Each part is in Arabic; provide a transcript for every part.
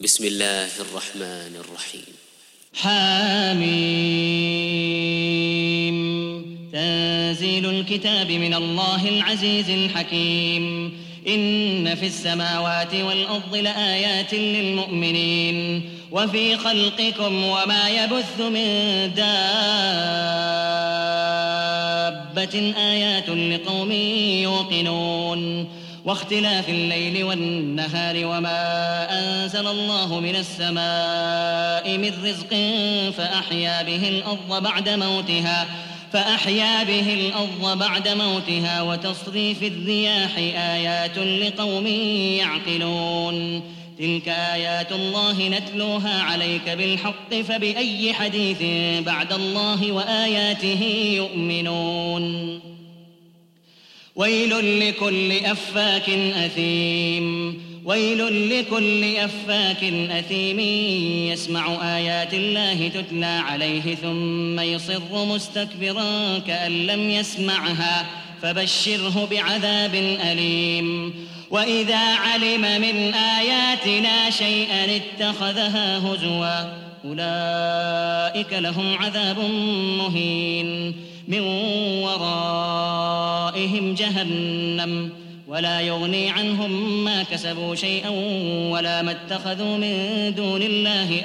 بسم الله الرحمن الرحيم. حاميم. تنزيل الكتاب من الله العزيز الحكيم. إن في السماوات والأرض لآيات للمؤمنين وفي خلقكم وما يبث من دابة آيات لقوم يوقنون. واختلاف الليل والنهار وما أنزل الله من السماء من رزق فأحيا به الأرض بعد موتها وتصريف الرياح آيات لقوم يعقلون. تلك آيات الله نتلوها عليك بالحق فبأي حديث بعد الله وآياته يؤمنون. ويل لكل أفاك أثيم يسمع آيات الله تتلى عليه ثم يصر مستكبرا كأن لم يسمعها فبشره بعذاب أليم. وإذا علم من آياتنا شيئا اتخذها هزوا أولئك لهم عذاب مهين من ورائهم جهنم ولا يغني عنهم ما كسبوا شيئا ولا ما اتخذوا من دون الله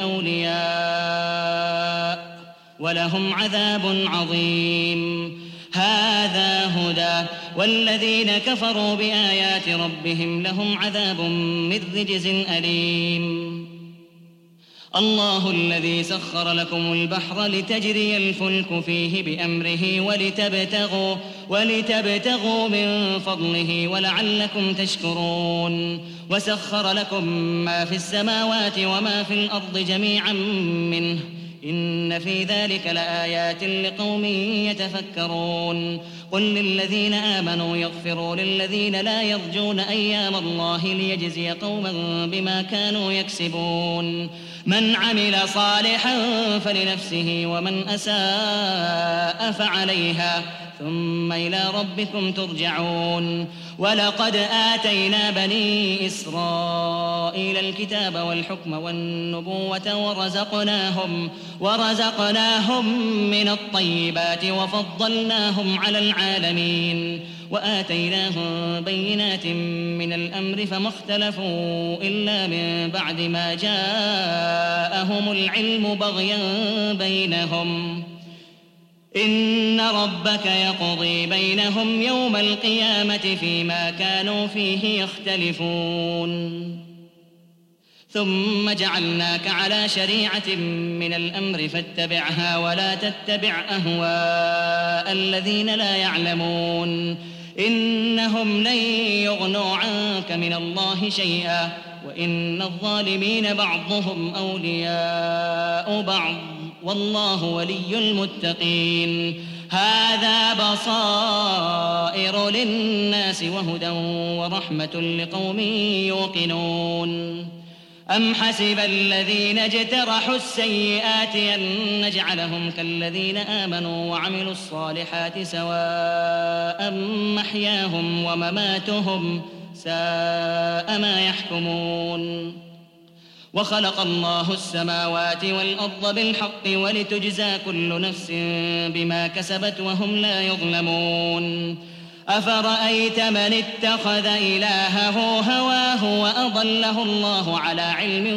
أولياء ولهم عذاب عظيم. هذا هدى والذين كفروا بآيات ربهم لهم عذاب من رجز أليم. الله الذي سخر لكم البحر لتجري الفلك فيه بأمره ولتبتغوا من فضله ولعلكم تشكرون. وسخر لكم ما في السماوات وما في الأرض جميعا منه إن في ذلك لآيات لقوم يتفكرون. قل للذين آمنوا يغفروا للذين لا يرجون أيام الله ليجزي قوما بما كانوا يكسبون. من عمل صالحا فلنفسه ومن أساء فعليها ثم إلى ربكم ترجعون. ولقد آتينا بني إسرائيل الكتاب والحكم والنبوة ورزقناهم من الطيبات وفضلناهم على العالمين وآتيناهم بينات من الأمر فما اختلفوا إلا من بعد ما جاءهم العلم بغيا بينهم. إن ربك يقضي بينهم يوم القيامة فيما كانوا فيه يختلفون. ثم جعلناك على شريعة من الأمر فاتبعها ولا تتبع أهواء الذين لا يعلمون. إنهم لن يغنوا عنك من الله شيئا وإن الظالمين بعضهم أولياء بعض والله ولي المتقين. هذا بصائر للناس وهدى ورحمة لقوم يوقنون. أم حسب الذين اجترحوا السيئات أن نجعلهم كالذين آمنوا وعملوا الصالحات سواء محياهم ومماتهم ساء ما يحكمون. وخلق الله السماوات والأرض بالحق ولتجزى كل نفس بما كسبت وهم لا يظلمون. أفرأيت من اتخذ إلهه هواه وأضله الله على علم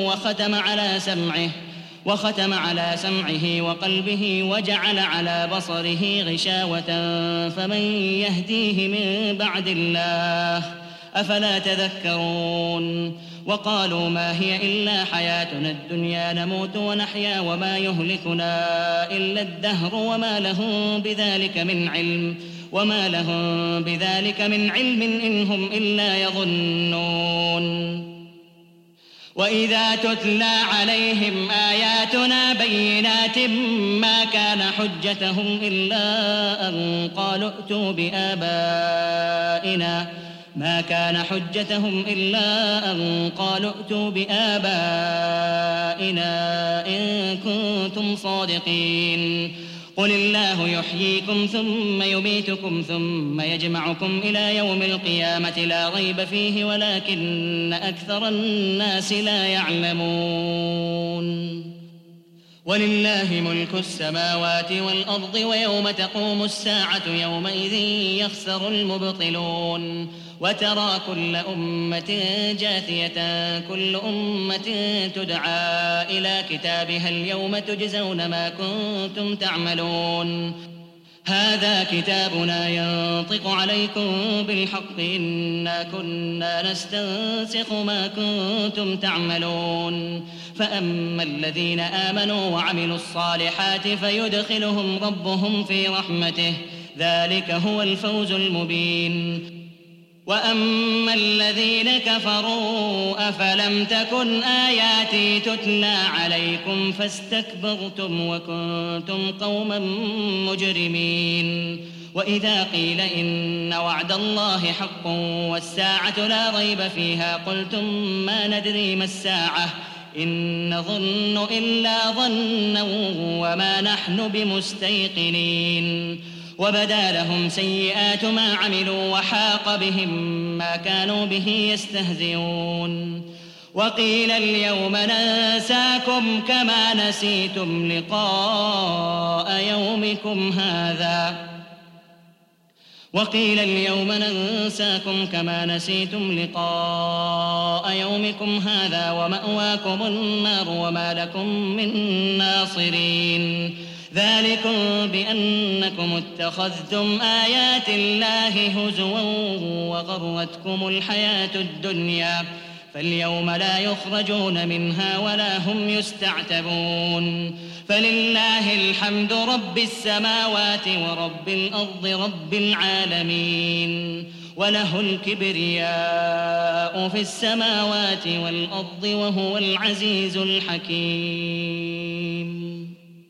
وختم على سمعه وقلبه وجعل على بصره غشاوة فمن يهديه من بعد الله أفلا تذكرون. وقالوا ما هي إلا حياتنا الدنيا نموت ونحيا وما يهلكنا إلا الدهر وما لهم بذلك من علم إن هم إلا يظنون. وإذا تتلى عليهم آياتنا بينات ما كان حجتهم إلا أن قالوا ائتوا بآبائنا إن كنتم صادقين. قل الله يحييكم ثم يميتكم ثم يجمعكم إلى يوم القيامة لا ريب فيه ولكن أكثر الناس لا يعلمون ولله ملك السماوات والأرض ويوم تقوم الساعة يومئذ يخسر المبطلون وترى كل أمة جاثية كل أمة تدعى إلى كتابها اليوم تجزون ما كنتم تعملون هذا كتابنا ينطق عليكم بالحق إنا كنا نستنسخ ما كنتم تعملون فأما الذين آمنوا وعملوا الصالحات فيدخلهم ربهم في رحمته ذلك هو الفوز المبين وأما الذين كفروا أفلم تكن آياتي تتلى عليكم فاستكبرتم وكنتم قوما مجرمين وإذا قيل إن وعد الله حق والساعة لا ريب فيها قلتم ما ندري ما الساعة إن نظن إلا ظنا وما نحن بمستيقنين وبدا لهم سيئات ما عملوا وحاق بهم ما كانوا به يستهزئون وقيل اليوم ننساكم كما نسيتم لقاء يومكم هذا ومأواكم النار وما لكم من ناصرين ذلكم بأنكم اتخذتم آيات الله هزوا وغرتكم الحياة الدنيا فاليوم لا يخرجون منها ولا هم يستعتبون فلله الحمد رب السماوات ورب الأرض رب العالمين وله الكبرياء في السماوات والأرض وهو العزيز الحكيم